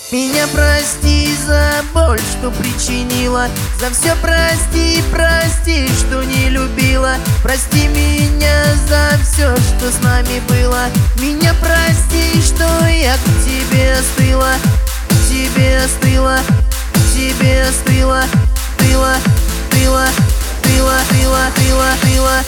Меня прости за боль, что причинила, за все прости, прости, что не любила. Прости меня за все, что с нами было. Меня прости, что я к тебе остыла, к тебе остыла, к тебе остыла, тыла, тыла, тыла, тыла, тыла, тыла.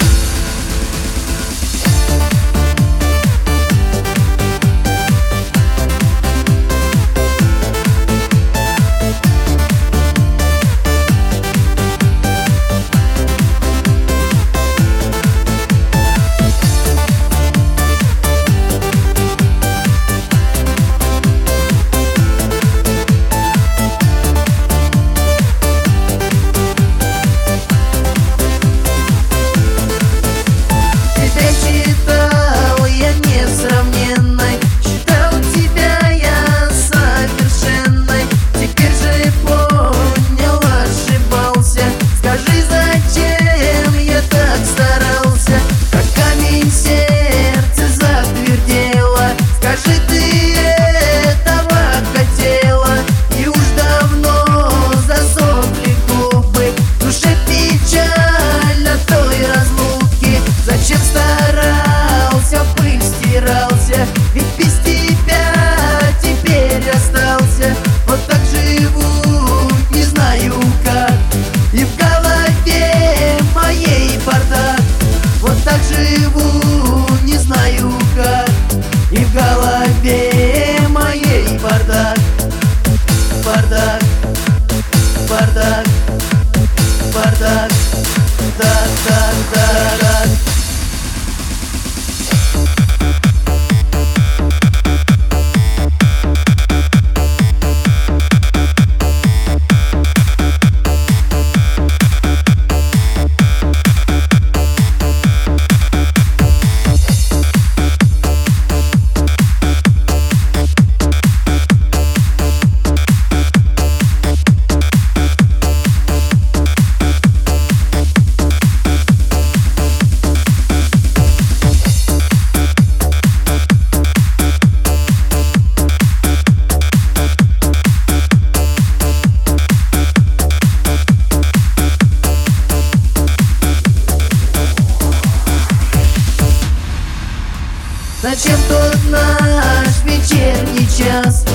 Ведь без тебя теперь остался. Вот так живу, не знаю как, и в голове моей бардак. Вот так живу, не знаю как, и в голове моей бардак. Бардак, бардак, бардак, да, да, да, да. Зачем тот наш вечерний час?